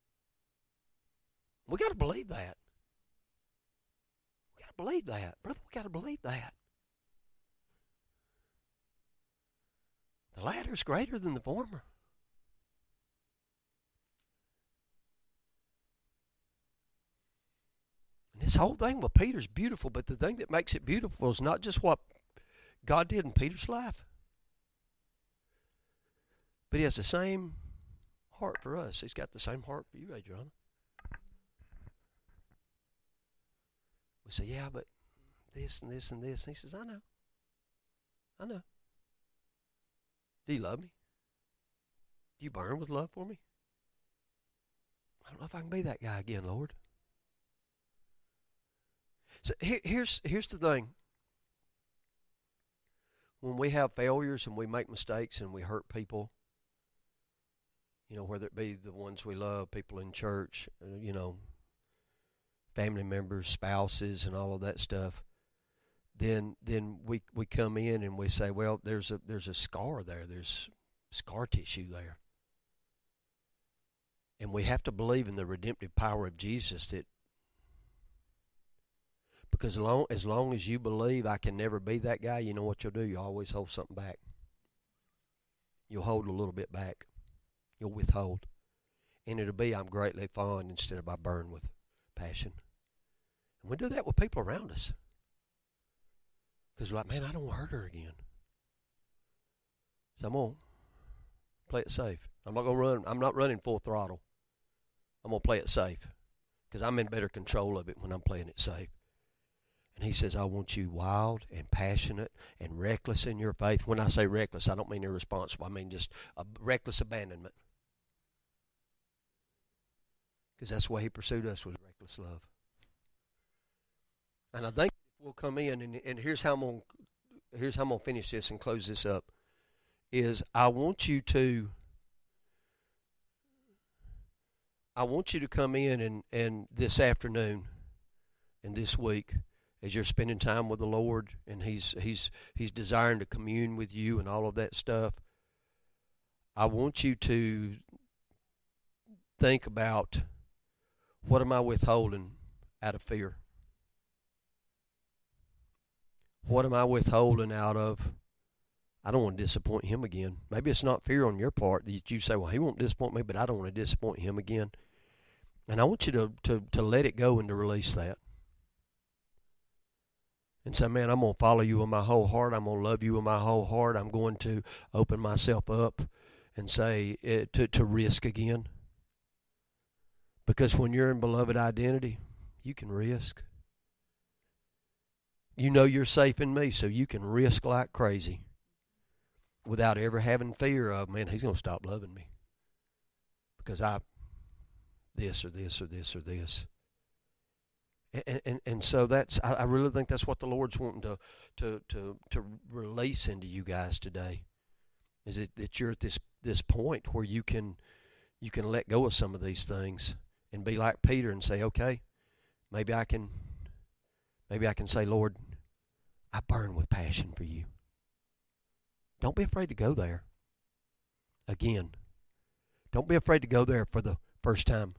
We got to believe that. We got to believe that. Brother, we got to believe that. The latter is greater than the former. And this whole thing with Peter's beautiful, but the thing that makes it beautiful is not just what God did in Peter's life, but he has the same heart for us. He's got the same heart for you, Adriana. We say, yeah, but this and this and this. And he says, I know. I know. Do you love me? Do you burn with love for me? I don't know if I can be that guy again, Lord. So here, here's, here's the thing. When we have failures and we make mistakes and we hurt people, you know, whether it be the ones we love, people in church, you know, family members, spouses, and all of that stuff, then then we we come in and we say, well, there's a there's a scar there. There's scar tissue there. And we have to believe in the redemptive power of Jesus, that because as long, as long as you believe I can never be that guy, you know what you'll do? You'll always hold something back. You'll hold a little bit back. You'll withhold. And it'll be, I'm greatly fond instead of I burn with passion. And we do that with people around us. Because we're like, man, I don't want to hurt her again. So I'm going to play it safe. I'm not going to run. I'm not running full throttle. I'm going to play it safe. Because I'm in better control of it when I'm playing it safe. And he says, I want you wild and passionate and reckless in your faith. When I say reckless, I don't mean irresponsible. I mean just a reckless abandonment. Because that's why he pursued us, with reckless love. And I think we'll come in, and, and here's how I'm going here's how I'm going to finish this and close this up, is I want you to I want you to come in and, and this afternoon and this week, as you're spending time with the Lord, and he's he's he's desiring to commune with you and all of that stuff, I want you to think about, what am I withholding out of fear? What am I withholding out of, I don't want to disappoint him again? Maybe it's not fear on your part that you say, well, he won't disappoint me, but I don't want to disappoint him again. And I want you to, to, to let it go and to release that. And say, man, I'm going to follow you with my whole heart. I'm going to love you with my whole heart. I'm going to open myself up and say, uh, to, to risk again. Because when you're in beloved identity, you can risk. You know you're safe in me, so you can risk like crazy without ever having fear of, man, he's going to stop loving me because I this or this or this or this. And and, and so that's, I, I really think that's what the Lord's wanting to, to, to, to release into you guys today, is it, that you're at this, this point where you can you can let go of some of these things and be like Peter and say, okay, maybe I can maybe I can say, Lord, I burn with passion for you. Don't be afraid to go there. Again, don't be afraid to go there for the first time.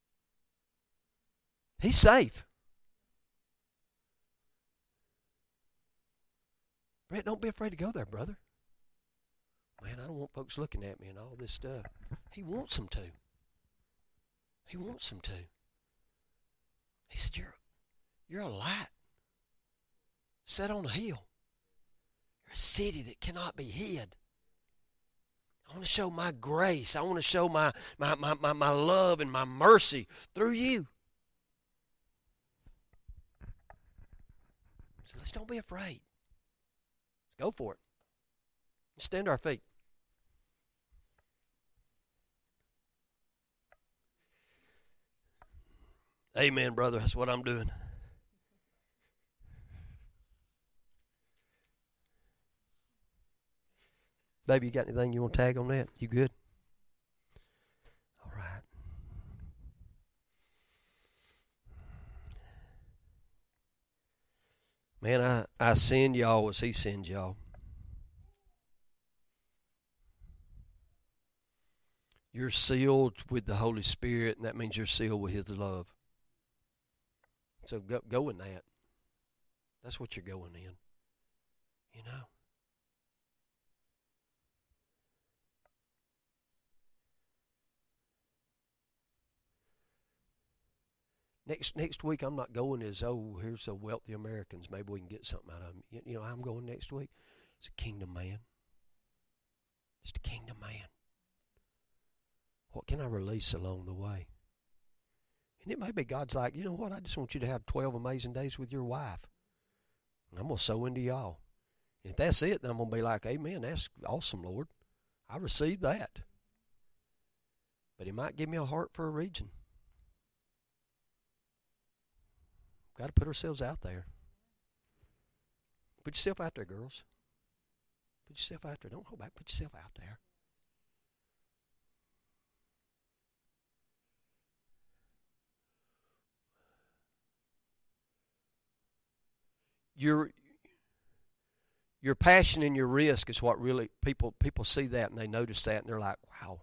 He's safe. Brett, don't be afraid to go there, brother. Man, I don't want folks looking at me and all this stuff. He wants them to. He wants them to. He said, you're, you're a light set on a hill. You're a city that cannot be hid. I want to show my grace. I want to show my, my, my, my, my love and my mercy through you. So let's don't be afraid. Let's go for it. Let's stand to our feet. Amen, brother. That's what I'm doing. Baby, you got anything you want to tag on that? You good? All right. Man, I, I send y'all as he sends y'all. You're sealed with the Holy Spirit, and that means you're sealed with his love. So go, go in that. That's what you're going in. You know. Next next week, I'm not going as, oh, here's the wealthy Americans. Maybe we can get something out of them. You, you know, I'm going next week. It's a kingdom man. It's the kingdom man. What can I release along the way? And it may be God's like, you know what, I just want you to have twelve amazing days with your wife. And I'm going to sow into y'all. And if that's it, then I'm going to be like, amen, that's awesome, Lord. I received that. But he might give me a heart for a region. Got to put ourselves out there. Put yourself out there, girls. Put yourself out there. Don't hold back. Put yourself out there. You're Your passion and your risk is what really, people people see that and they notice that and they're like, wow.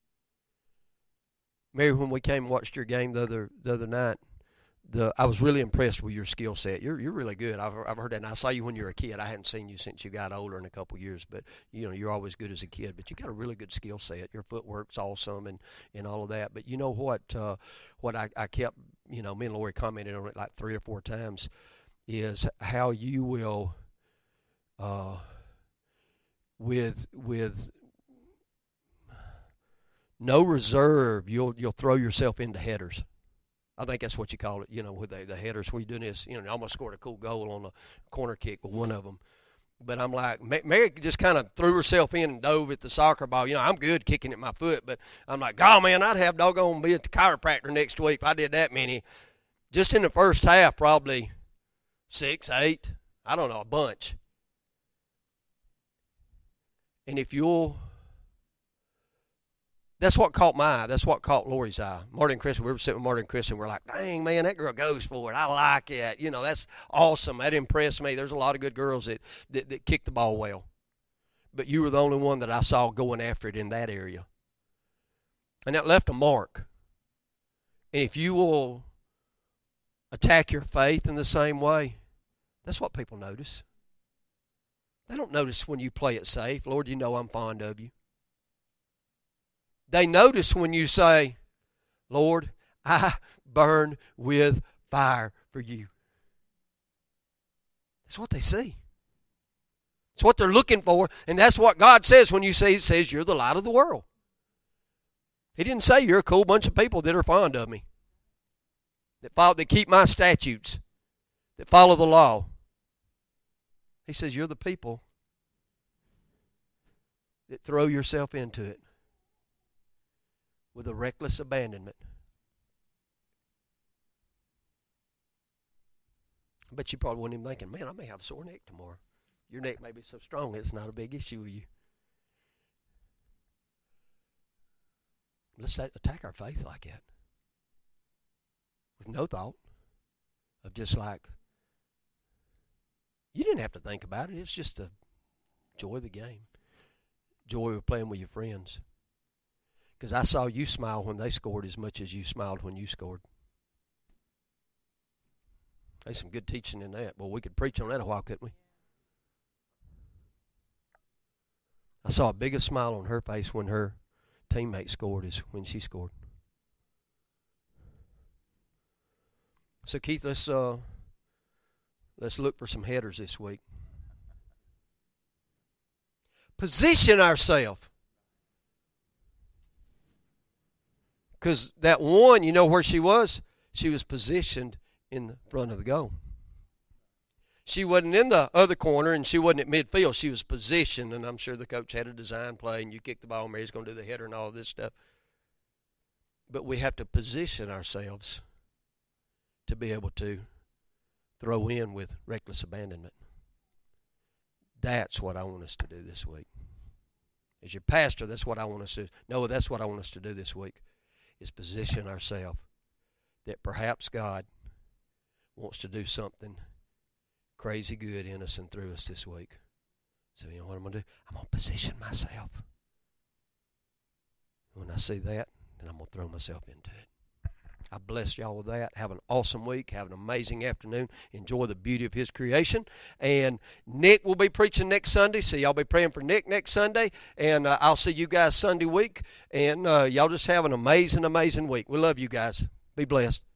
Mary, when we came and watched your game the other the other night, the I was really impressed with your skill set. You're you're really good. I've I've heard that. And I saw you when you were a kid. I hadn't seen you since you got older in a couple of years, but you know you're always good as a kid. But you got a really good skill set. Your footwork's awesome and, and all of that. But you know what? Uh, what I, I kept, you know, me and Lori commented on it like three or four times, is how you will, uh, with with. no reserve, you'll you'll throw yourself into headers. I think that's what you call it, you know, with the, the headers where you're doing this. You know, I almost scored a cool goal on a corner kick with one of them. But I'm like, Mary just kind of threw herself in and dove at the soccer ball. You know, I'm good kicking at my foot, but I'm like, God, man, I'd have doggone be at the chiropractor next week if I did that many. Just in the first half, probably six, eight, I don't know, a bunch. And if you'll... That's what caught my eye. That's what caught Lori's eye. Marty and Chris, we were sitting with Marty and Chris, and we're like, dang, man, that girl goes for it. I like it. You know, that's awesome. That impressed me. There's a lot of good girls that, that, that kick the ball well. But you were the only one that I saw going after it in that area. And that left a mark. And if you will attack your faith in the same way, that's what people notice. They don't notice when you play it safe. Lord, you know I'm fond of you. They notice when you say, Lord, I burn with fire for you. That's what they see. It's what they're looking for, and that's what God says when you say, He says you're the light of the world. He didn't say you're a cool bunch of people that are fond of me, that follow, that keep my statutes, that follow the law. He says you're the people that throw yourself into it with a reckless abandonment. I bet you probably wasn't even thinking, man, I may have a sore neck tomorrow. Your neck may be so strong it's not a big issue with you. Let's attack our faith like that. With no thought of just like, you didn't have to think about it. It's just the joy of the game. Joy of playing with your friends. Because I saw you smile when they scored as much as you smiled when you scored. There's some good teaching in that. Well, we could preach on that a while, couldn't we? I saw a bigger smile on her face when her teammate scored as when she scored. So, Keith, let's uh, let's look for some headers this week. Position ourselves. Because that one, you know where she was? She was positioned in the front of the goal. She wasn't in the other corner, and she wasn't at midfield. She was positioned, and I'm sure the coach had a design play, and you kick the ball, and Mary's going to do the header and all of this stuff. But we have to position ourselves to be able to throw in with reckless abandonment. That's what I want us to do this week. As your pastor, that's what I want us to do. No, that's what I want us to do this week. Is position ourselves that perhaps God wants to do something crazy good in us and through us this week. So you know what I'm going to do? I'm going to position myself. When I see that, then I'm going to throw myself into it. I bless y'all with that. Have an awesome week. Have an amazing afternoon. Enjoy the beauty of His creation. And Nick will be preaching next Sunday, so y'all be praying for Nick next Sunday. And uh, I'll see you guys Sunday week. And uh, y'all just have an amazing, amazing week. We love you guys. Be blessed.